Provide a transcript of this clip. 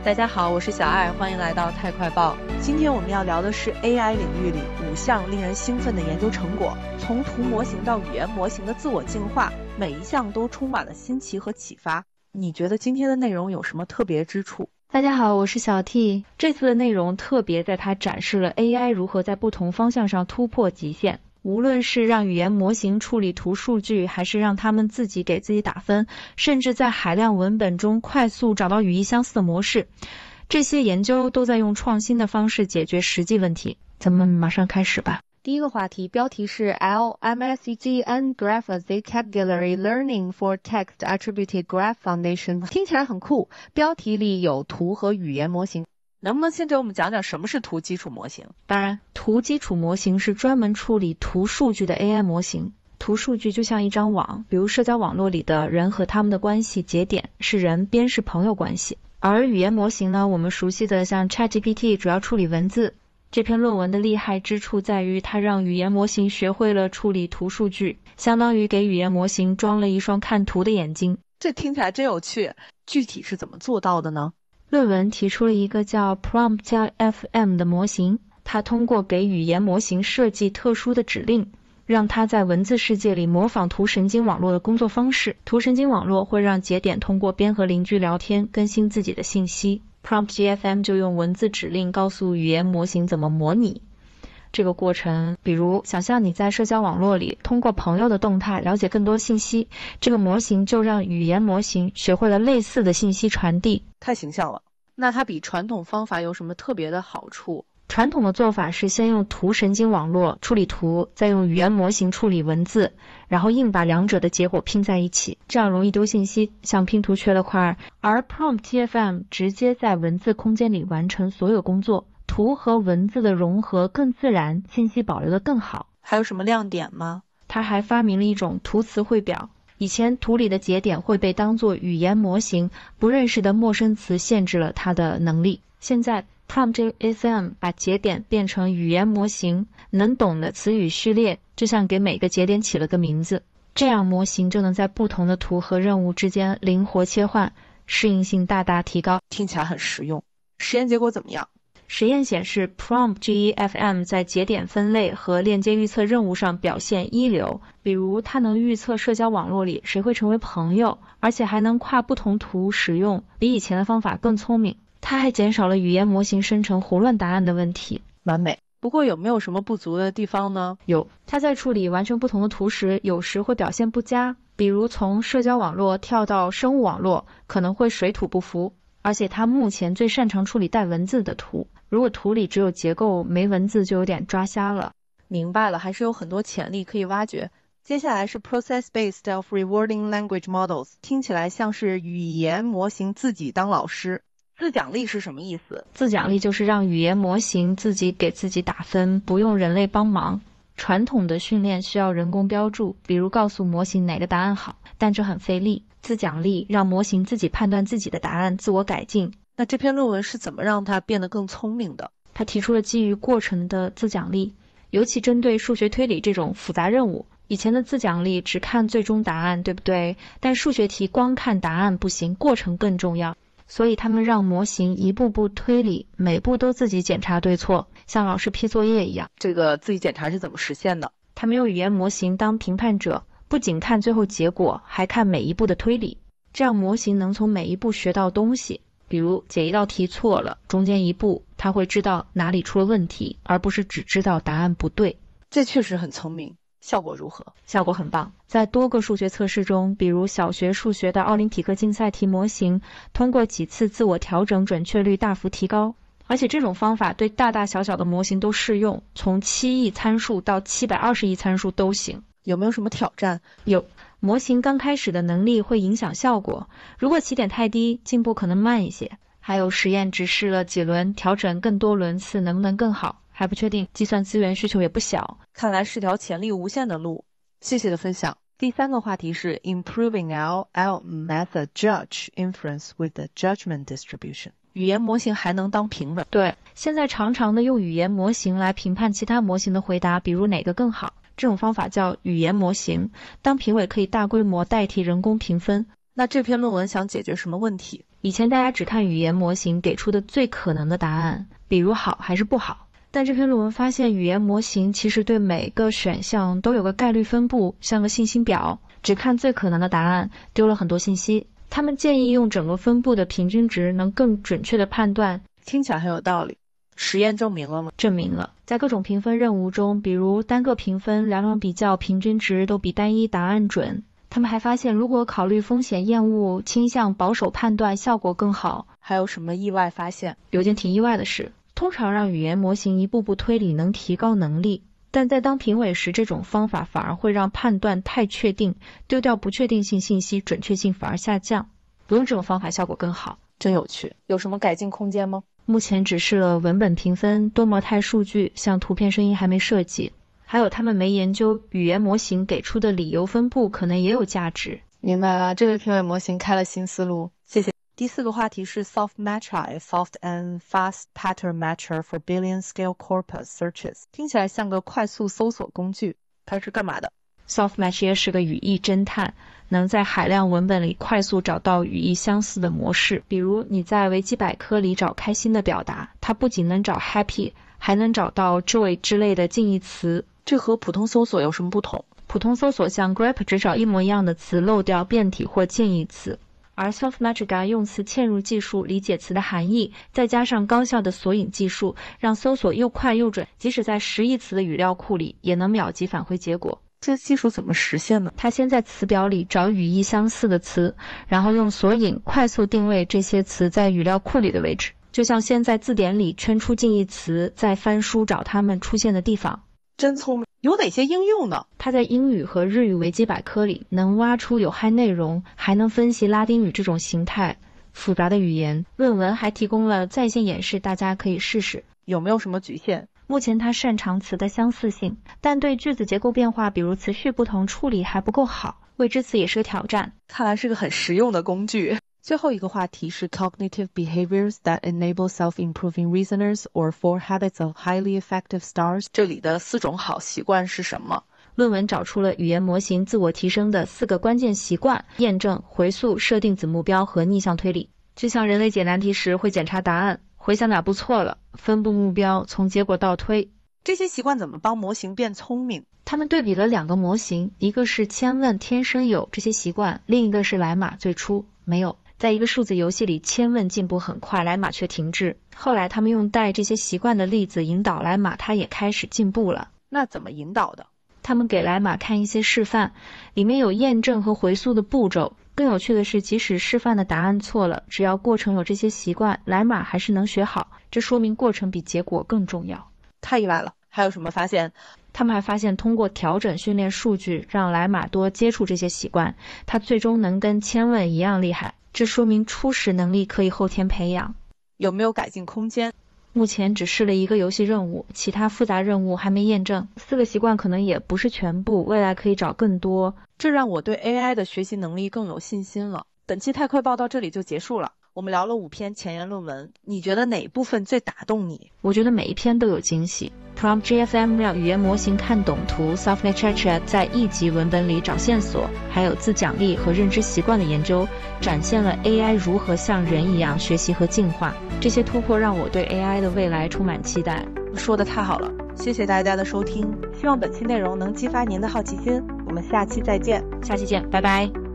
大家好，我是小爱，欢迎来到太快报。 今天我们要聊的是 AI 领域里5项令人兴奋的研究成果，从图模型到语言模型的自我进化，每一项都充满了新奇和启发。你觉得今天的内容有什么特别之处？ 大家好，我是小 T。这次的内容特别在它展示了 AI 如何在不同方向上突破极限。无论是让语言模型处理图数据，还是让他们自己给自己打分，甚至在海量文本中快速找到语义相似的模式，这些研究都在用创新的方式解决实际问题。咱们马上开始吧。第一个话题标题是 LMSEGN Graph as a Category Learning for Text Attributed Graph Foundation， 听起来很酷，标题里有图和语言模型。 能不能先给我们讲讲什么是图基础模型？ 当然，图基础模型是专门处理图数据的 AI 模型。图数据就像一张网，比如社交网络里的人和他们的关系节点是人，边是朋友关系。而语言模型呢，我们熟悉的像 ChatGPT 主要处理文字。这篇论文的厉害之处在于它让语言模型学会了处理图数据，相当于给语言模型装了一双看图的眼睛。 这听起来真有趣，具体是怎么做到的呢？ 论文提出了一个叫 PromptFM 的模型，它通过给语言模型设计特殊的指令，让它在文字世界里模仿图神经网络的工作方式。图神经网络会让节点通过边和邻居聊天更新自己的信息， PromptFM 就用文字指令告诉语言模型怎么模拟这个过程。比如想象你在社交网络里通过朋友的动态了解更多信息，这个模型就让语言模型学会了类似的信息传递。 太形象了。那它比传统方法有什么特别的好处？ 传统的做法是先用图神经网络处理图，再用语言模型处理文字，然后硬把两者的结果拼在一起，这样容易丢信息，像拼图缺了块。而 PromptFM 直接在文字空间里完成所有工作，图和文字的融合更自然，信息保留得更好。 还有什么亮点吗？ 他还发明了一种图词汇表。以前图里的节点会被当作语言模型不认识的陌生词限制了它的能力，现在 PromptFM 把节点变成语言模型能懂的词语序列，就像给每个节点起了个名字，这样模型就能在不同的图和任务之间灵活切换，适应性大大提高。 听起来很实用。实验结果怎么样？ 实验显示 PromptFM 在节点分类和链接预测任务上表现一流，比如它能预测社交网络里谁会成为朋友，而且还能跨不同图使用，比以前的方法更聪明。它还减少了语言模型生成胡乱答案的问题。 完美。不过有没有什么不足的地方呢？ 有，它在处理完全不同的图时，有时会表现不佳，比如从社交网络跳到生物网络，可能会水土不服。而且它目前最擅长处理带文字的图，如果图里只有结构没文字，就有点抓瞎了。 明白了，还是有很多潜力可以挖掘。接下来是 Process-Based of Rewarding Language Models， 听起来像是语言模型自己当老师。自奖励是什么意思？ 自奖励就是让语言模型自己给自己打分，不用人类帮忙。传统的训练需要人工标注，比如告诉模型哪个答案好，但这很费力。自奖励让模型自己判断自己的答案，自我改进。 那这篇论文是怎么让它变得更聪明的？ 他提出了基于过程的自奖励，尤其针对数学推理这种复杂任务。以前的自奖励只看最终答案，对不对？但数学题光看答案不行，过程更重要。所以他们让模型一步步推理，每步都自己检查对错，像老师批作业一样。 这个自己检查是怎么实现的？ 他们用语言模型当评判者，不仅看最后结果，还看每一步的推理，这样模型能从每一步学到东西。比如解一道题错了，中间一步它会知道哪里出了问题，而不是只知道答案不对。 这确实很聪明。效果如何？ 效果很棒，在多个数学测试中，比如小学数学的奥林匹克竞赛题模型，通过几次自我调整，准确率大幅提高。而且这种方法对大大小小的模型都适用，从7亿参数到720亿参数都行。 有没有什么挑战？ 有，模型刚开始的能力会影响效果，如果起点太低，进步可能慢一些。还有实验只试了几轮，调整更多轮次能不能更好，还不确定，计算资源需求也不小。 看来是条潜力无限的路。谢谢的分享。第3个话题是 Improving LL Method Judge Inference with the Judgment Distribution。语言模型还能当评委？ 对，现在常常的用语言模型来评判其他模型的回答，比如哪个更好。这种方法叫语言模型，当评委可以大规模代替人工评分。 那这篇论文想解决什么问题？ 以前大家只看语言模型给出的最可能的答案，比如好还是不好。但这篇论文发现，语言模型其实对每个选项都有个概率分布，像个信息表，只看最可能的答案，丢了很多信息。他们建议用整个分布的平均值，能更准确的判断。 听起来很有道理。实验证明了吗？ 证明了。在各种评分任务中，比如单个评分、两种比较，平均值都比单一答案准。他们还发现，如果考虑风险厌恶、倾向保守判断，效果更好。 还有什么意外发现？ 有件挺意外的事，通常让语言模型一步步推理能提高能力，但在当评委时，这种方法反而会让判断太确定，丢掉不确定性信息，准确性反而下降。不用这种方法效果更好。 真有趣。有什么改进空间吗？ 目前只试了文本评分、多模态数据，像图片、声音还没设计。还有他们没研究语言模型给出的理由分布，可能也有价值。 明白了，这个评委模型开了新思路，谢谢。第4个话题是 SoftMatcha, soft and fast pattern matcher for billion scale corpus searches。 听起来像个快速搜索工具，它是干嘛的？ SoftMatch 也是个语义侦探，能在海量文本里快速找到语义相似的模式。比如你在维基百科里找开心的表达，它不仅能找 happy， 还能找到 joy 之类的近义词。 这和普通搜索有什么不同？ 普通搜索像 grep 只找一模一样的词，漏掉变体或近义词，而 SoftMatch 用词嵌入技术理解词的含义，再加上高效的索引技术，让搜索又快又准，即使在10亿词的语料库里，也能秒级返回结果。 这技术怎么实现呢？ 它先在词表里找语义相似的词，然后用索引快速定位这些词在语料库里的位置，就像先在字典里圈出近义词，再翻书找它们出现的地方。 真聪明。有哪些应用呢？ 它在英语和日语维基百科里能挖出有害内容，还能分析拉丁语这种形态复杂的语言。论文还提供了在线演示，大家可以试试。 有没有什么局限？ 目前它擅长词的相似性，但对句子结构变化，比如词序不同处理还不够好，未知词也是个挑战。 看来是个很实用的工具。最后一个话题是 Cognitive behaviors that enable self-improving reasoners or 4 habits of highly effective stars。 这里的4种好习惯是什么？ 论文找出了语言模型自我提升的4个关键习惯：验证、回溯、设定子目标和逆向推理。就像人类解难题时会检查答案，回想哪步错了，分布目标，从结果倒推。 这些习惯怎么帮模型变聪明？ 他们对比了2个模型，一个是千问天生有这些习惯，另一个是莱玛最初没有。在一个数字游戏里，千问进步很快，莱玛却停滞。后来他们用带这些习惯的例子引导莱玛，它也开始进步了。 那怎么引导的？ 他们给莱玛看一些示范，里面有验证和回溯的步骤。更有趣的是，即使示范的答案错了，只要过程有这些习惯，莱玛还是能学好。这说明过程比结果更重要。 太意外了。还有什么发现？ 他们还发现，通过调整训练数据，让莱玛多接触这些习惯，它最终能跟千问一样厉害。这说明初始能力可以后天培养。 有没有改进空间？ 目前只试了一个游戏任务，其他复杂任务还没验证。4个习惯可能也不是全部，未来可以找更多。 这让我对 AI 的学习能力更有信心了。本期太快报到这里就结束了。我们聊了5篇前沿论文，你觉得哪一部分最打动你？ 我觉得每一篇都有惊喜。Prompt GFM 让语言模型看懂图， SoftMatch 在一级文本里找线索，还有自奖励和认知习惯的研究，展现了 AI 如何像人一样学习和进化。这些突破让我对 AI 的未来充满期待。 说得太好了，谢谢大家的收听，希望本期内容能激发您的好奇心。我们下期再见。 下期见，拜拜。